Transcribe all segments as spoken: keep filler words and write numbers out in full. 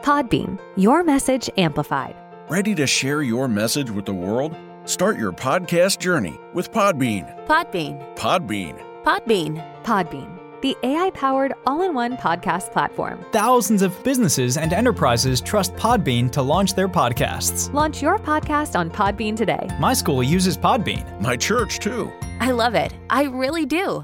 Podbean, your message amplified. Ready to share your message with the world? Start your podcast journey with Podbean. Podbean. Podbean. Podbean. Podbean, the A I-powered all-in-one podcast platform. Thousands of businesses and enterprises trust Podbean to launch their podcasts. Launch your podcast on Podbean today. My school uses Podbean. My church, too. I love it. I really do.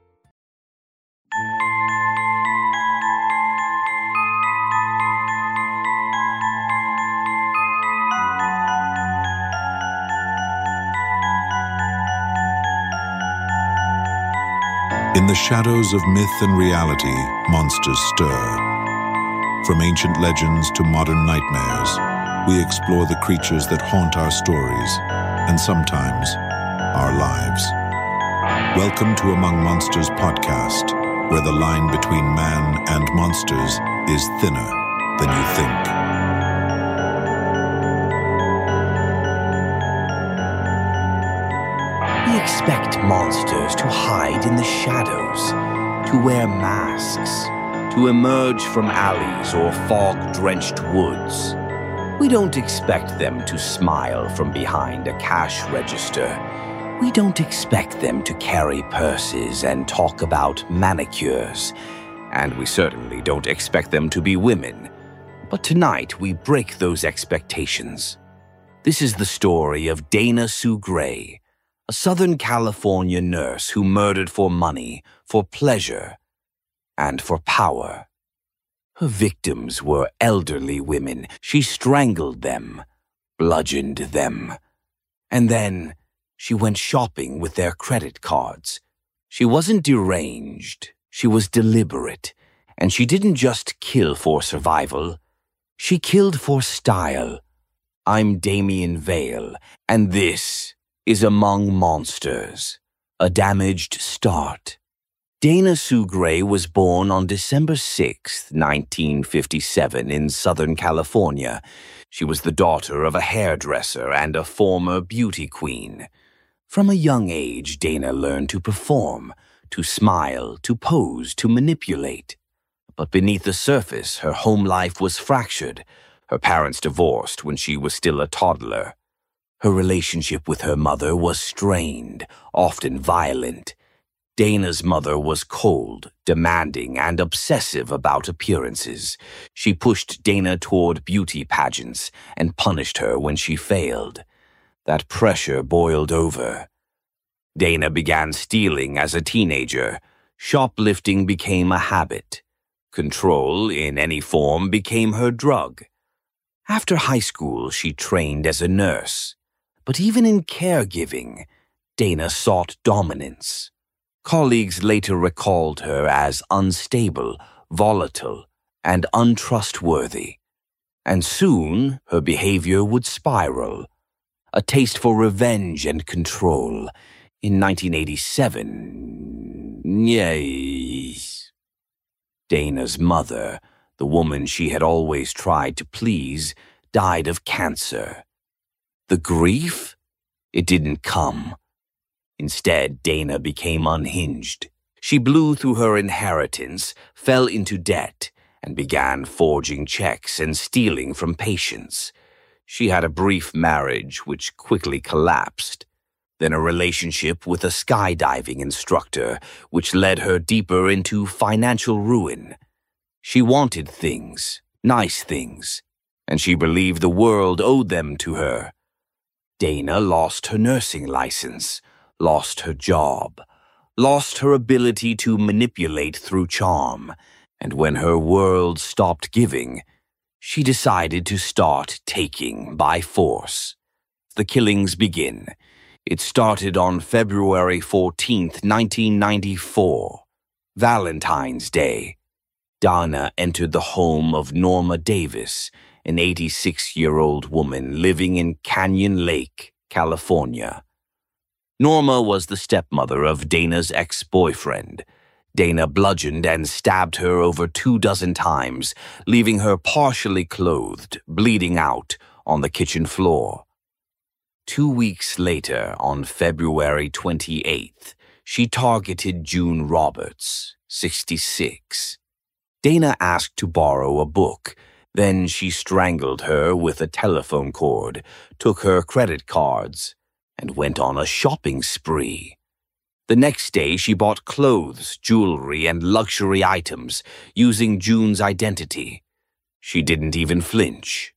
In the shadows of myth and reality, monsters stir. From ancient legends to modern nightmares, we explore the creatures that haunt our stories, and sometimes, our lives. Welcome to Among Monsters podcast, where the line between man and monsters is thinner than you think. We expect monsters to hide in the shadows, to wear masks, to emerge from alleys or fog-drenched woods. We don't expect them to smile from behind a cash register. We don't expect them to carry purses and talk about manicures. And we certainly don't expect them to be women. But tonight we break those expectations. This is the story of Dana Sue Gray, a Southern California nurse who murdered for money, for pleasure, and for power. Her victims were elderly women. She strangled them, bludgeoned them, and then she went shopping with their credit cards. She wasn't deranged. She was deliberate, and she didn't just kill for survival. She killed for style. I'm Damian Vale, and this is Among Monsters, a damaged start. Dana Sue Gray was born on December sixth, nineteen fifty-seven in Southern California. She was the daughter of a hairdresser and a former beauty queen. From a young age, Dana learned to perform, to smile, to pose, to manipulate. But beneath the surface, her home life was fractured. Her parents divorced when she was still a toddler. Her relationship with her mother was strained, often violent. Dana's mother was cold, demanding, and obsessive about appearances. She pushed Dana toward beauty pageants and punished her when she failed. That pressure boiled over. Dana began stealing as a teenager. Shoplifting became a habit. Control, in any form, became her drug. After high school, she trained as a nurse. But even in caregiving, Dana sought dominance. Colleagues later recalled her as unstable, volatile, and untrustworthy. And soon, her behavior would spiral. A taste for revenge and control. In nineteen eighty-seven, yes. Dana's mother, the woman she had always tried to please, died of cancer. The grief? It didn't come. Instead, Dana became unhinged. She blew through her inheritance, fell into debt, and began forging checks and stealing from patients. She had a brief marriage which quickly collapsed, then a relationship with a skydiving instructor which led her deeper into financial ruin. She wanted things, nice things, and she believed the world owed them to her. Dana lost her nursing license, lost her job, lost her ability to manipulate through charm, and when her world stopped giving, she decided to start taking by force. The killings begin. It started on February fourteenth, nineteen ninety-four, Valentine's Day. Dana entered the home of Norma Davis, an eighty-six-year-old woman living in Canyon Lake, California. Norma was the stepmother of Dana's ex-boyfriend. Dana bludgeoned and stabbed her over two dozen times, leaving her partially clothed, bleeding out, on the kitchen floor. Two weeks later, on February twenty-eighth, she targeted June Roberts, sixty-six. Dana asked to borrow a book, Then she strangled her with a telephone cord, took her credit cards, and went on a shopping spree. The next day, she bought clothes, jewelry, and luxury items using June's identity. She didn't even flinch.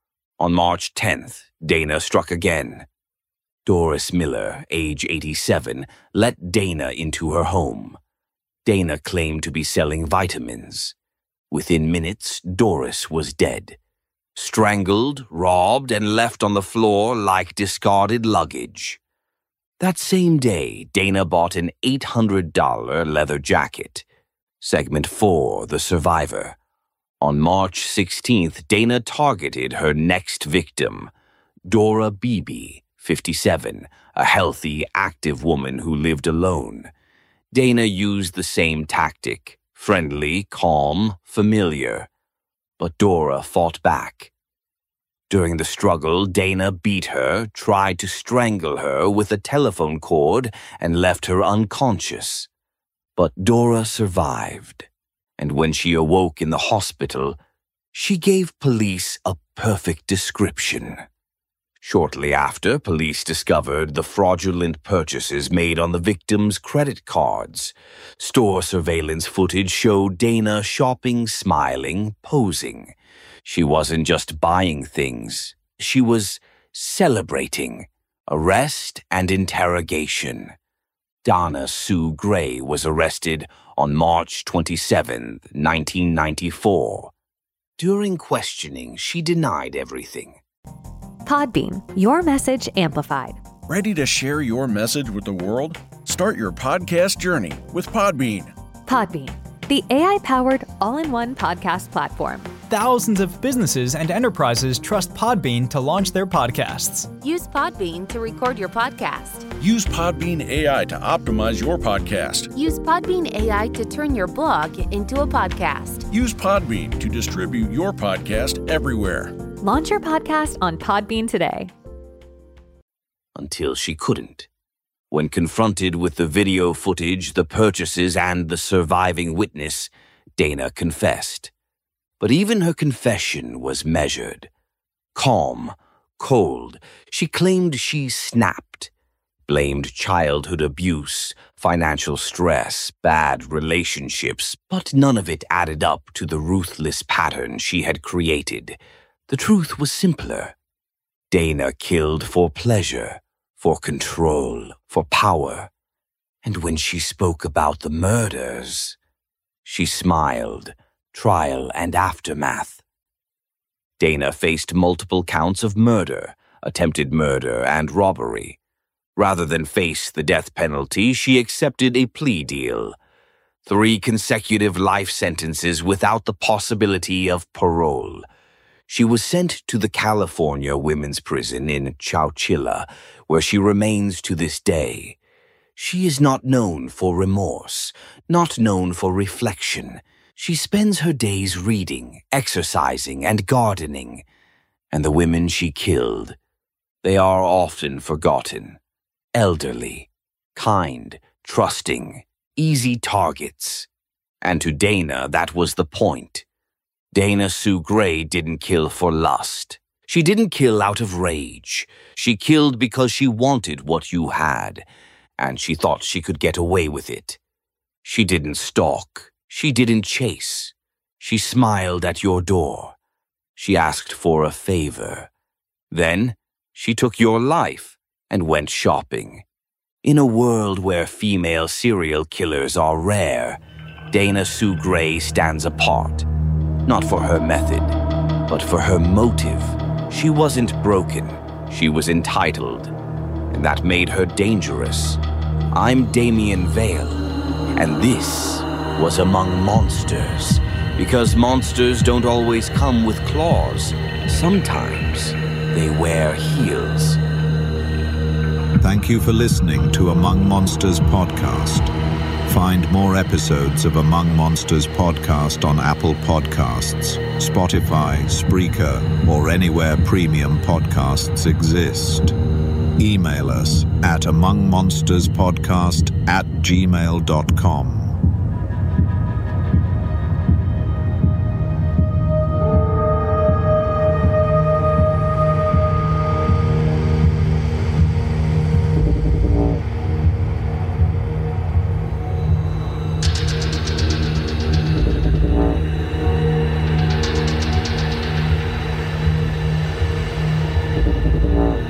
On March tenth, Dana struck again. Doris Miller, age eighty-seven, let Dana into her home. Dana claimed to be selling vitamins. Within minutes, Doris was dead. Strangled, robbed, and left on the floor like discarded luggage. That same day, Dana bought an eight hundred dollars leather jacket. Segment four, The Survivor. On March sixteenth, Dana targeted her next victim, Dora Beebe, fifty-seven, a healthy, active woman who lived alone. Dana used the same tactic, friendly, calm, familiar. But Dora fought back. During the struggle, Dana beat her, tried to strangle her with a telephone cord, and left her unconscious. But Dora survived, and when she awoke in the hospital, she gave police a perfect description. Shortly after, police discovered the fraudulent purchases made on the victim's credit cards. Store surveillance footage showed Dana shopping, smiling, posing. She wasn't just buying things. She was celebrating. Arrest and interrogation. Dana Sue Gray was arrested on March twenty-seventh, nineteen ninety-four. During questioning, she denied everything. Podbean, your message amplified. Ready to share your message with the world? Start your podcast journey with Podbean. Podbean, the A I-powered all-in-one podcast platform. Thousands of businesses and enterprises trust Podbean to launch their podcasts. Use Podbean to record your podcast. Use Podbean A I to optimize your podcast. Use Podbean A I to turn your blog into a podcast. Use Podbean to distribute your podcast everywhere. Launch your podcast on Podbean today. Until she couldn't. When confronted with the video footage, the purchases, and the surviving witness, Dana confessed. But even her confession was measured. Calm, cold, she claimed she snapped. Blamed childhood abuse, financial stress, bad relationships, but none of it added up to the ruthless pattern she had created. The truth was simpler. Dana killed for pleasure, for control, for power. And when she spoke about the murders, she smiled, trial and aftermath. Dana faced multiple counts of murder, attempted murder, and robbery. Rather than face the death penalty, she accepted a plea deal. Three consecutive life sentences without the possibility of parole. She was sent to the California Women's Prison in Chowchilla, where she remains to this day. She is not known for remorse, not known for reflection. She spends her days reading, exercising, and gardening. And the women she killed, they are often forgotten. Elderly, kind, trusting, easy targets. And to Dana, that was the point. Dana Sue Gray didn't kill for lust. She didn't kill out of rage. She killed because she wanted what you had, and she thought she could get away with it. She didn't stalk. She didn't chase. She smiled at your door. She asked for a favor. Then she took your life and went shopping. In a world where female serial killers are rare, Dana Sue Gray stands apart. Not for her method, but for her motive. She wasn't broken. She was entitled. And that made her dangerous. I'm Damian Vale, and this was Among Monsters. Because monsters don't always come with claws. Sometimes they wear heels. Thank you for listening to Among Monsters podcast. Find more episodes of Among Monsters podcast on Apple Podcasts, Spotify, Spreaker, or anywhere premium podcasts exist. Email us at amongmonsterspodcast at gmail dot com. Thank you.